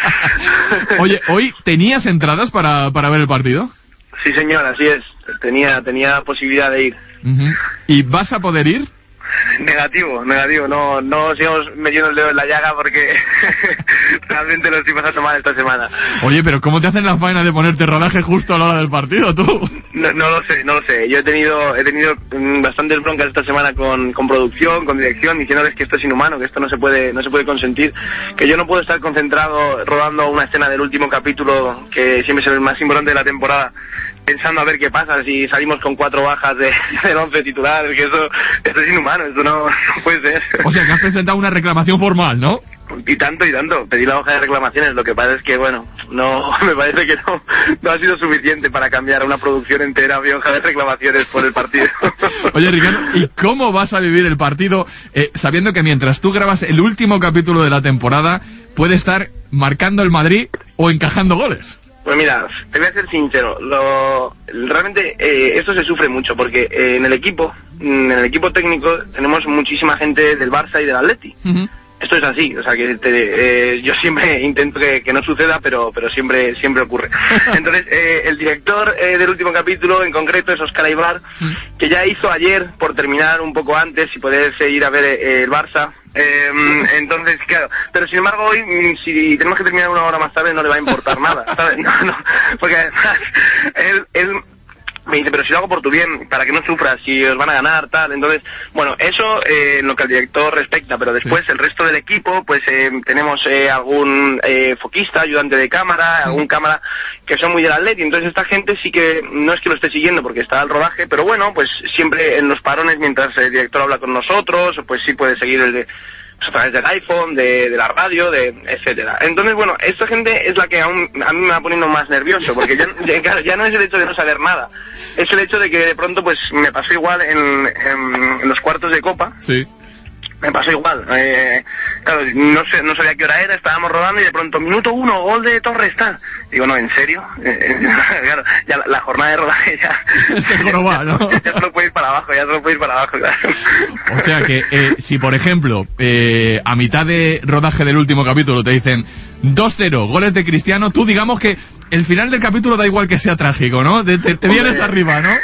Oye, ¿hoy tenías entradas para, para ver el partido? Sí señor, así es, tenía, tenía posibilidad de ir. Uh-huh. ¿Y vas a poder ir? Negativo, negativo, no no sigamos metiendo el dedo en la llaga porque realmente lo estoy pasando mal esta semana. Oye, pero ¿cómo te hacen la faena de ponerte rodaje justo a la hora del partido, tú? No, no lo sé, no lo sé. Yo he tenido he tenido bastantes broncas esta semana con, con producción, con dirección, diciéndoles que esto es inhumano, que esto no se puede no se puede consentir, que yo no puedo estar concentrado rodando una escena del último capítulo, que siempre es el más importante de la temporada, pensando a ver qué pasa si salimos con cuatro bajas de, del once titular, que eso, esto es inhumano, esto no, no puede ser. O sea, que has presentado una reclamación formal, ¿no? Y tanto, y tanto. Pedí la hoja de reclamaciones, lo que pasa es que, bueno, no, me parece que no, no ha sido suficiente para cambiar una producción entera mi hoja de reclamaciones por el partido. Oye, Ricardo, ¿y cómo vas a vivir el partido eh, sabiendo que mientras tú grabas el último capítulo de la temporada puede estar marcando el Madrid o encajando goles? Pues mira, te voy a ser sincero, lo, realmente eh, esto se sufre mucho porque eh, en el equipo, en el equipo técnico tenemos muchísima gente del Barça y del Atleti. Uh-huh. Esto es así, o sea que te, eh, yo siempre intento que, que no suceda, pero pero siempre siempre ocurre. Entonces, eh, el director eh, del último capítulo, en concreto, es Óscar Aibar, que ya hizo ayer, por terminar un poco antes y poder ir a ver eh, el Barça. Eh, entonces, claro, pero sin embargo hoy, si tenemos que terminar una hora más tarde, no le va a importar nada, ¿sabes? No, no, porque además, él... él me dice, pero si lo hago por tu bien, para que no sufras, si os van a ganar, tal. Entonces, bueno, eso eh, en lo que al director respecta, pero después sí. El resto del equipo, pues eh, tenemos eh, algún eh, foquista, ayudante de cámara, sí. Algún cámara que son muy del Atleti. Entonces esta gente sí que, no es que lo esté siguiendo porque está al rodaje, pero bueno, pues siempre en los parones, mientras el director habla con nosotros, pues sí puede seguir el de... a través del iPhone, de, de la radio, de etcétera. Entonces, bueno, esta gente es la que aún, a mí me va poniendo más nervioso, porque ya, ya, claro, ya no es el hecho de no saber nada, es el hecho de que de pronto, pues, me pasó igual en, en, en los cuartos de Copa. Sí. Me pasó igual, eh, claro, no sé, no sabía qué hora era, estábamos rodando y de pronto, minuto uno, gol de Torres, tal. Digo, no, ¿en serio? Eh, claro, ya la, la jornada de rodaje ya... Se jorobá, ¿no? Ya solo puede ir para abajo, ya solo puede ir para abajo, claro. O sea que, eh, si por ejemplo, eh, a mitad de rodaje del último capítulo te dicen dos cero, goles de Cristiano, tú digamos que el final del capítulo da igual que sea trágico, ¿no? Te, te, te vienes arriba, ¿no?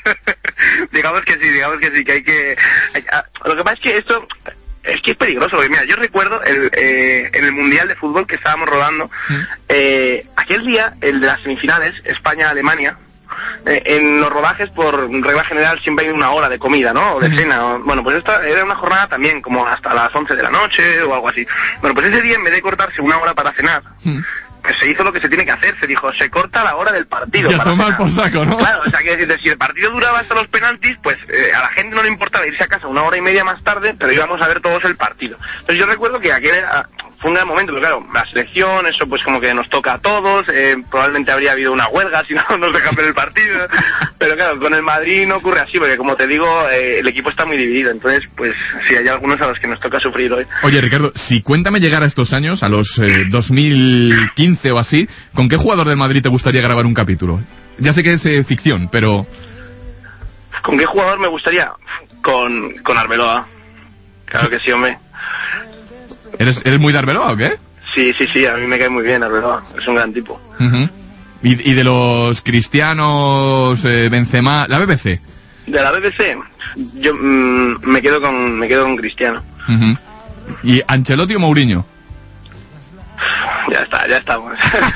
Digamos que sí, digamos que sí, que hay que... Hay, a, lo que pasa es que esto... Es que es peligroso, porque mira, yo recuerdo el, eh, en el Mundial de Fútbol que estábamos rodando, eh, aquel día, el de las semifinales, España-Alemania, eh, en los rodajes, por regla general, siempre hay una hora de comida, ¿no? O de cena. O, bueno, pues esta era una jornada también, como hasta las once de la noche o algo así. Bueno, pues ese día, en vez de cortarse una hora para cenar... pues se hizo lo que se tiene que hacer, se dijo, se corta la hora del partido. Y a tomar por saco, ¿no? Claro, o sea, que si el partido duraba hasta los penaltis, pues eh, a la gente no le importaba irse a casa una hora y media más tarde, pero íbamos a ver todos el partido. Entonces yo recuerdo que aquel era, fue un gran momento, pero claro, la selección, eso pues como que nos toca a todos, eh, probablemente habría habido una huelga si no nos dejan ver el partido, pero claro, con el Madrid no ocurre así, porque como te digo, eh, el equipo está muy dividido, entonces pues sí, hay algunos a los que nos toca sufrir hoy. Oye, Ricardo, si Cuéntame llegara a estos años, a los eh, dos mil quince o así, ¿con qué jugador del Madrid te gustaría grabar un capítulo? Ya sé que es eh, ficción, pero... ¿Con qué jugador me gustaría? Con, con Arbeloa. Claro que sí, hombre. ¿Eres, ¿Eres muy de Arbeloa o qué? Sí, sí, sí, a mí me cae muy bien Arbeloa. Es un gran tipo. Uh-huh. ¿Y, y de los cristianos, eh, Benzema, la B B C? De la B B C, yo mmm, me quedo con me quedo con Cristiano. Uh-huh. ¿Y Ancelotti o Mourinho? Ya está, ya estamos.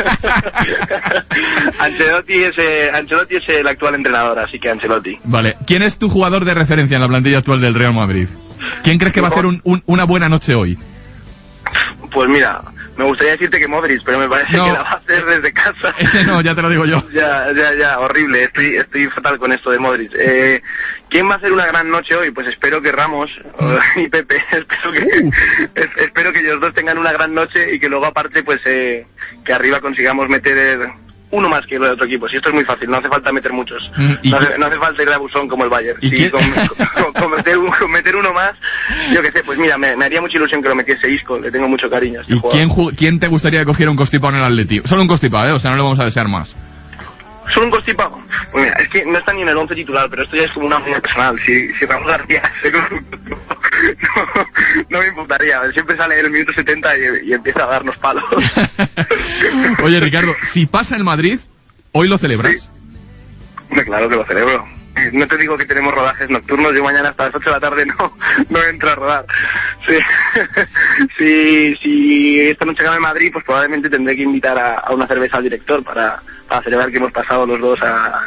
Ancelotti es eh, Ancelotti es el actual entrenador, así que Ancelotti. Vale. ¿Quién es tu jugador de referencia en la plantilla actual del Real Madrid? ¿Quién crees que va a hacer un, un, una buena noche hoy? Pues mira, me gustaría decirte que Modric, pero me parece no. que la va a hacer desde casa. No, ya te lo digo yo. Ya, ya, ya, horrible. Estoy, estoy fatal con esto de Modric. Eh, ¿Quién va a hacer una gran noche hoy? Pues espero que Ramos uh, y Pepe, espero que, uh. es, espero que ellos dos tengan una gran noche y que luego aparte, pues, eh, que arriba consigamos meter uno más que el otro equipo. Si esto es muy fácil, no hace falta meter muchos. No hace, no hace falta ir a buzón como el Bayern. Si con, con, con, meter, con meter uno más, yo qué sé, pues mira, me, me haría mucha ilusión que lo metiese Isco, le tengo mucho cariño a este ¿Y quién, quién te gustaría que cogiera un constipado en el Atleti? Solo un constipado, ¿eh? O sea, no le vamos a desear más. ¿Solo un constipado? Pues mira, es que no está ni en el once titular, pero esto ya es como una opinión personal. Si, si Ramos García se no, no me importaría. Siempre sale en el minuto setenta y, y empieza a darnos palos. Oye, Ricardo, si pasa el Madrid, ¿hoy lo celebras? Sí. Claro que lo celebro. No te digo que tenemos rodajes nocturnos, yo mañana hasta las ocho de la tarde no, no entro a rodar. Sí. si, si esta noche gana el Madrid, pues probablemente tendré que invitar a, a una cerveza al director para, para celebrar que hemos pasado los dos a...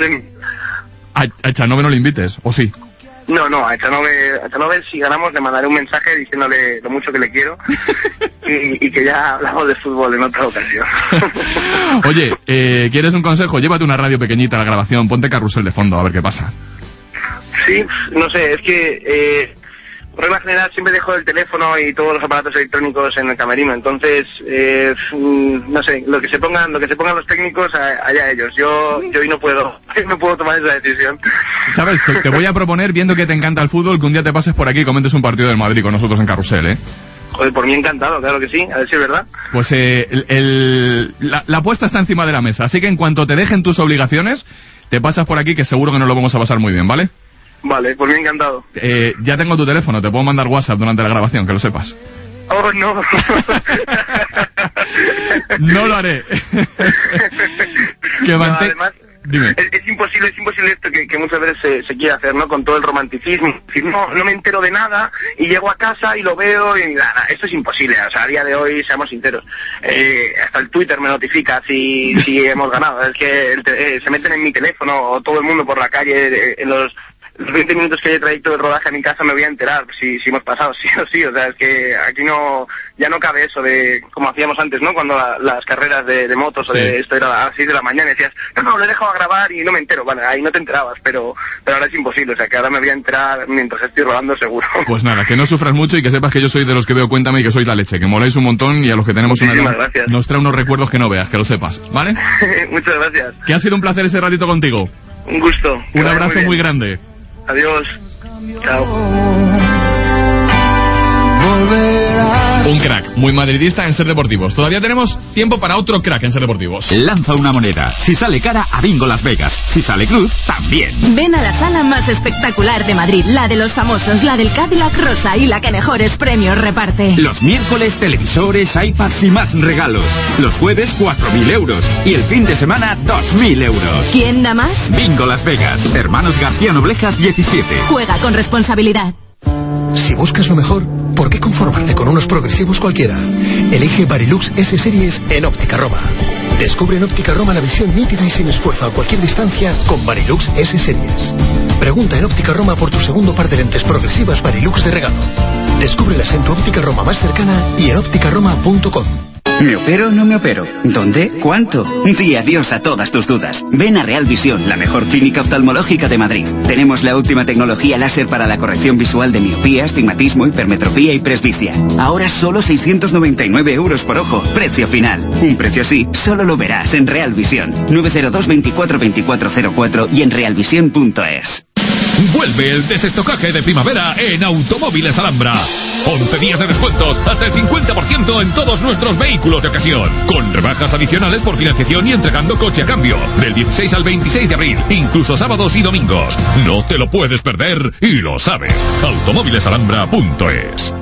¿A, a Echanove no le invites, o sí? No, no, a Echanove, a Echanove si ganamos le mandaré un mensaje diciéndole lo mucho que le quiero y, y que ya hablamos de fútbol en otra ocasión. Oye, eh, ¿quieres un consejo? Llévate una radio pequeñita a la grabación, ponte Carrusel de fondo, a ver qué pasa. Sí, no sé, es que eh, por regla general siempre dejo el teléfono y todos los aparatos electrónicos en el camerino, entonces eh, no sé, lo que se pongan, lo que se pongan los técnicos, allá ellos. Yo, yo hoy no puedo, no puedo tomar esa decisión. ¿Sabes? Te, te voy a proponer, viendo que te encanta el fútbol, que un día te pases por aquí y comentes un partido del Madrid con nosotros en Carrusel, ¿eh? Joder, por mí encantado, claro que sí, a ver si es verdad. Pues eh, el, el, la, la apuesta está encima de la mesa, así que en cuanto te dejen tus obligaciones, te pasas por aquí que seguro que nos lo vamos a pasar muy bien, ¿vale? Vale, por mí encantado. Eh, ya tengo tu teléfono, te puedo mandar WhatsApp durante la grabación, que lo sepas. Oh, no. No lo haré. Que no, mante... además, Dime. Es, es imposible, es imposible esto que, que muchas veces se, se quiere hacer, ¿no? Con todo el romanticismo. No, no me entero de nada y llego a casa y lo veo y nada, esto es imposible. O sea, a día de hoy, seamos sinceros, eh, hasta el Twitter me notifica si, si hemos ganado. Es que el te, eh, se meten en mi teléfono o todo el mundo por la calle eh, en los los veinte minutos que hay de trayecto de rodaje a mi casa me voy a enterar si, si hemos pasado, sí o sí. O sea, es que aquí no, ya no cabe eso de como hacíamos antes, ¿no? Cuando la, las carreras de, de motos o de sí. esto era a las seis de la mañana y decías, no, no, lo he dejado a grabar y no me entero. Vale, ahí no te enterabas, pero, pero ahora es imposible. O sea, que ahora me voy a enterar mientras estoy rodando seguro. Pues nada, que no sufras mucho y que sepas que yo soy de los que veo Cuéntame y que sois la leche, que moláis un montón y a los que tenemos una edad nos trae unos recuerdos que no veas, que lo sepas, ¿vale? Muchas gracias. Que ha sido un placer ese ratito contigo. Un gusto. Un abrazo muy, muy grande. Adiós. Chao. Un crack, muy madridista en Ser Deportivos. Todavía tenemos tiempo para otro crack en Ser Deportivos. Lanza una moneda. Si sale cara, a Bingo Las Vegas. Si sale cruz, también. Ven a la sala más espectacular de Madrid, la de los famosos, la del Cadillac Rosa y la que mejores premios reparte. Los miércoles, televisores, iPads y más regalos. Los jueves, cuatro mil euros. Y el fin de semana, dos mil euros. ¿Quién da más? Bingo Las Vegas. Hermanos García Noblejas, diecisiete. Juega con responsabilidad. Si buscas lo mejor, ¿por qué conformarte con unos progresivos cualquiera? Elige Varilux S-Series en Óptica Roma. Descubre en Óptica Roma la visión nítida y sin esfuerzo a cualquier distancia con Varilux S-Series. Pregunta en Óptica Roma por tu segundo par de lentes progresivas Varilux de regalo. Descúbrelas en tu Óptica Roma más cercana y en óptica roma punto com. ¿Me opero o no me opero? ¿Dónde? ¿Cuánto? Di adiós a todas tus dudas. Ven a Real Visión, la mejor clínica oftalmológica de Madrid. Tenemos la última tecnología láser para la corrección visual de miopía, astigmatismo, hipermetropía y presbicia. Ahora solo seiscientos noventa y nueve euros por ojo. Precio final. Un precio así solo lo verás en Real Visión. nueve cero dos, veinticuatro, veinticuatro cero cuatro y en realvisión punto es. Vuelve el desestocaje de primavera en Automóviles Alhambra. once días de descuentos, hasta el cincuenta por ciento en todos nuestros vehículos de ocasión. Con rebajas adicionales por financiación y entregando coche a cambio. Del dieciséis al veintiséis de abril, incluso sábados y domingos. No te lo puedes perder y lo sabes. automóviles alhambra punto es.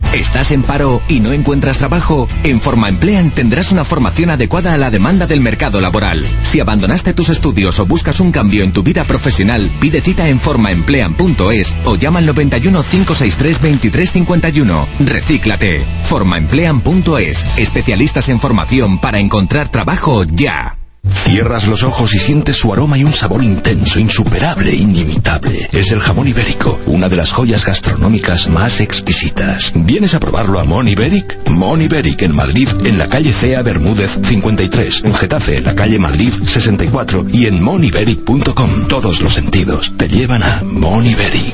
¿Estás en paro y no encuentras trabajo? En Formaemplean tendrás una formación adecuada a la demanda del mercado laboral. Si abandonaste tus estudios o buscas un cambio en tu vida profesional, pide cita en formaemplean punto es o llama al noventa y uno, cinco seis tres, veintitrés cincuenta y uno. Recíclate. formaemplean punto es. Especialistas en formación para encontrar trabajo ya. Cierras los ojos y sientes su aroma y un sabor intenso, insuperable, inimitable. Es el jamón ibérico, una de las joyas gastronómicas más exquisitas. ¿Vienes a probarlo a Mon Ibéric? Mon Ibéric en Madrid, en la calle Cea Bermúdez cincuenta y tres, en Getafe, en la calle Madrid sesenta y cuatro y en mon iberic punto com. Todos los sentidos te llevan a Mon Ibéric.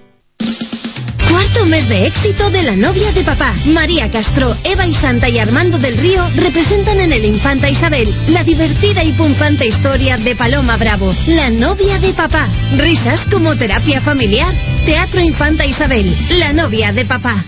Cuarto mes de éxito de La novia de papá. María Castro, Eva y Santa y Armando del Río representan en el Infanta Isabel la divertida y punzante historia de Paloma Bravo. La novia de papá. Risas como terapia familiar. Teatro Infanta Isabel. La novia de papá.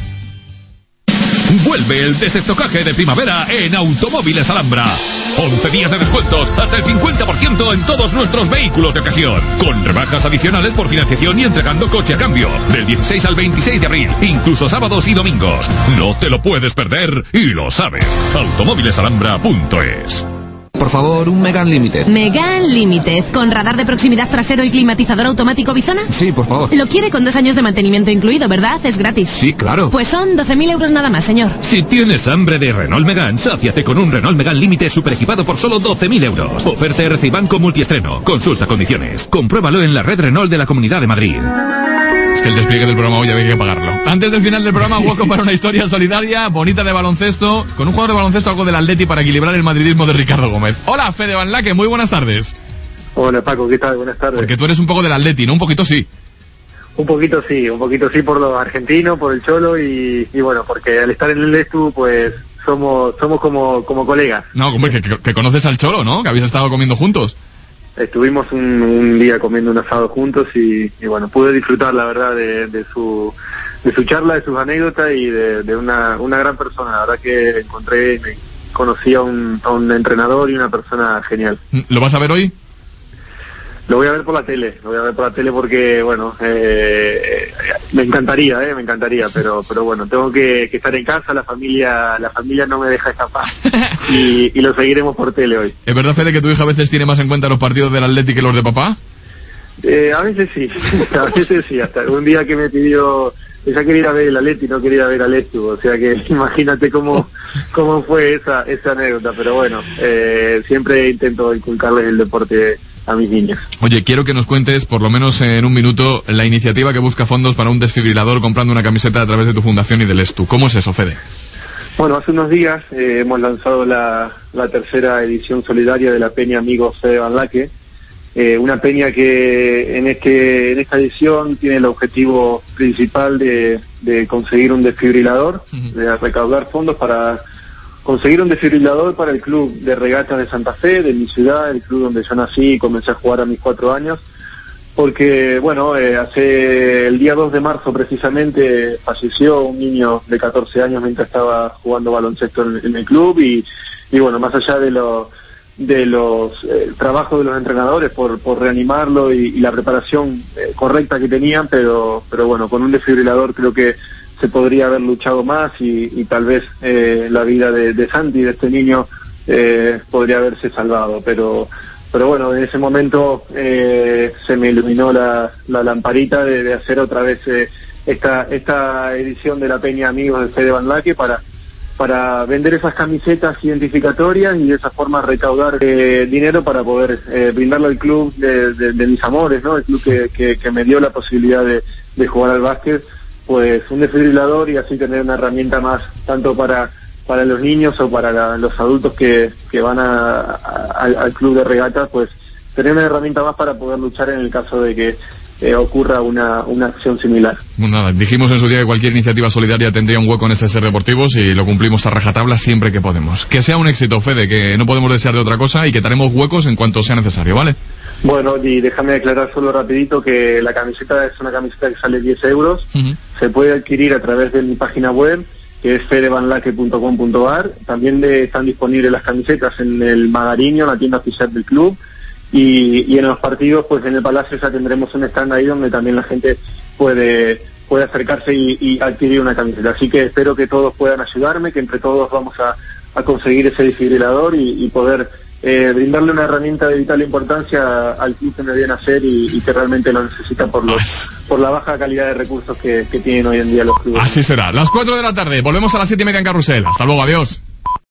Vuelve el desestocaje de primavera en Automóviles Alhambra. once días de descuentos, hasta el cincuenta por ciento en todos nuestros vehículos de ocasión. Con rebajas adicionales por financiación y entregando coche a cambio. Del dieciséis al veintiséis de abril, incluso sábados y domingos. No te lo puedes perder y lo sabes. automóviles alhambra punto es. Por favor, un Megane Limited. Megane Limited, con radar de proximidad trasero y climatizador automático Bizona. Sí, por favor. Lo quiere con dos años de mantenimiento incluido, ¿verdad? Es gratis. Sí, claro. Pues son doce mil euros nada más, señor. Si tienes hambre de Renault Megane, sáciate con un Renault Megane Limited super equipado por solo doce mil euros. Oferta R C Banco multiestreno. Consulta condiciones. Compruébalo en la red Renault de la Comunidad de Madrid. Es que el despliegue del programa hoy había que pagarlo. Antes del final del programa, hueco para una historia solidaria, bonita de baloncesto, con un jugador de baloncesto, algo del Atleti para equilibrar el madridismo de Ricardo Gómez. Hola, Fede Van Laque, muy buenas tardes. Hola, Paco, ¿qué tal? Buenas tardes. Porque tú eres un poco del Atleti, ¿no? Un poquito sí. Un poquito sí, un poquito sí por los argentinos, por el Cholo y, y bueno, porque al estar en el Estu, pues somos somos como como colegas. No, hombre, que, que, que conoces al Cholo, ¿no? Que habéis estado comiendo juntos. Estuvimos un, un día comiendo un asado juntos y, y bueno, pude disfrutar la verdad de, de su de su charla, de sus anécdotas y de, de una, una gran persona. La verdad que encontré, me conocí a un, a un entrenador y una persona genial. ¿Lo vas a ver hoy? Lo voy a ver por la tele, lo voy a ver por la tele porque, bueno, eh, me encantaría, eh, me encantaría, pero pero bueno, tengo que, que estar en casa, la familia la familia no me deja escapar y, y lo seguiremos por tele hoy. ¿Es verdad, Fede, que tu hija a veces tiene más en cuenta los partidos del Atleti que los de papá? Eh, a veces sí, a veces sí, hasta un día que me pidió, ella quería ir a ver el Atleti, no quería ir a ver al Estu, o sea que imagínate cómo cómo fue esa esa anécdota, pero bueno, eh, siempre intento inculcarles el deporte a mis niños. Oye, quiero que nos cuentes, por lo menos en un minuto, la iniciativa que busca fondos para un desfibrilador comprando una camiseta a través de tu fundación y del Estu. ¿Cómo es eso, Fede? Bueno, hace unos días eh, hemos lanzado la, la tercera edición solidaria de la Peña Amigos Fede Van Laque, eh, una peña que en este en esta edición tiene el objetivo principal de, de conseguir un desfibrilador, uh-huh. de recaudar fondos para conseguir un desfibrilador para el club de regatas de Santa Fe, de mi ciudad, el club donde yo nací y comencé a jugar a mis cuatro años, porque, bueno, eh, hace el día dos de marzo precisamente falleció un niño de catorce años mientras estaba jugando baloncesto en, en el club y, y, bueno, más allá de lo de los eh, trabajos de los entrenadores por, por reanimarlo y, y la preparación eh, correcta que tenían, pero, pero bueno, con un desfibrilador creo que se podría haber luchado más y, y tal vez eh, la vida de, de Santi, de este niño, eh, podría haberse salvado. Pero pero bueno, en ese momento eh, se me iluminó la, la lamparita de, de hacer otra vez eh, esta esta edición de la Peña Amigos de Fede Van Laque para para vender esas camisetas identificatorias y de esa forma recaudar eh, dinero para poder eh, brindarle al club de, de, de mis amores, ¿no? El club que, que, que me dio la posibilidad de, de jugar al básquet, pues un desfibrilador y así tener una herramienta más tanto para para los niños o para la, los adultos que, que van a, a, al club de regatas, pues tener una herramienta más para poder luchar en el caso de que eh, ocurra una, una acción similar. Bueno, nada, dijimos en su día que cualquier iniciativa solidaria tendría un hueco en S S Deportivos y lo cumplimos a rajatabla siempre que podemos. Que sea un éxito, Fede, que no podemos desear de otra cosa y que daremos huecos en cuanto sea necesario, ¿vale? Bueno, y déjame aclarar solo rapidito que la camiseta es una camiseta que sale diez euros, uh-huh. Se puede adquirir a través de mi página web, que es fede van laque punto com punto a r. También de, están disponibles las camisetas en el Magariño, la tienda oficial del club, y, y en los partidos, pues en el Palacio ya tendremos un stand ahí donde también la gente puede puede acercarse y, y adquirir una camiseta. Así que espero que todos puedan ayudarme, que entre todos vamos a, a conseguir ese desfibrilador y, y poder eh, brindarle una herramienta de vital importancia al club que me viene a hacer y, y que realmente lo necesita por los por la baja calidad de recursos que, que tienen hoy en día los clubes. Así será. Las cuatro de la tarde, volvemos a las siete y media en Carrusel. Hasta luego, adiós.